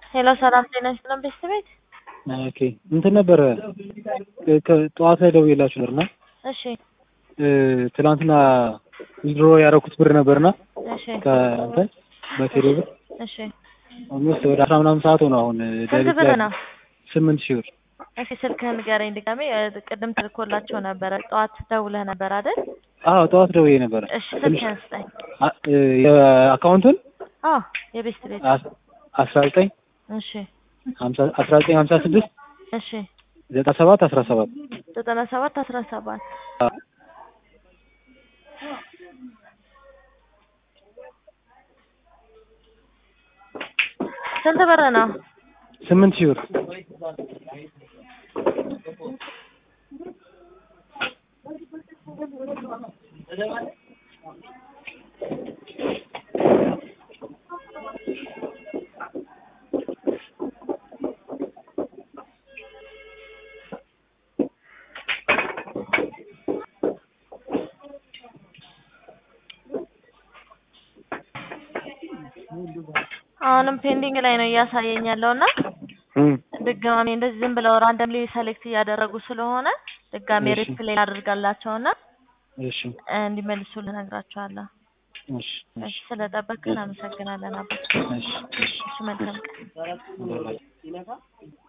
ሄሎ ሰላም ጤና ይስጥልን ቤተሰቤት። ኦኬ እንትን ነበረ ከጠዋት ላይ ደውዬላችሁ ነበርና እሺ ትናንትና ዊዝድሮ ያደረኩት ብር ነበርና እሺ ከእንትን በቴሌ ብር እሺ አምስት ወደ 10 ምናምን ሰዓት ሆነ። አሁን ስንት ብር ነው? 8000 ብር። እሺ ስልክህን ንገረኝ ድጋሜ። ቅድም ትልኮላቸው ነበረ ጠዋት ደውለህ ነበር አይደል? አዎ ጠዋት ደውዬ ነበረ። እሺ ስልክህን ስጠኝ። የአካውንቱን የቤስት ቤት 19 እሺ 1956 እሺ 9717 9717 ስንት ብር ነው? 8000 ብር። አሁንም ፔንዲንግ ላይ ነው እያሳየኝ ያለውና ድጋሜ እንደዚህ ዝም ብለው ራንደምሊ ሰሌክት እያደረጉ ስለሆነ ድጋሜ ሪፕሌይ አድርጋላቸውና እሺ እንዲመልሱልህ እነግራቸዋለሁ። እሺ ስለጠበቅን አመሰግናለን አባ። እሺ መልካም ቀን።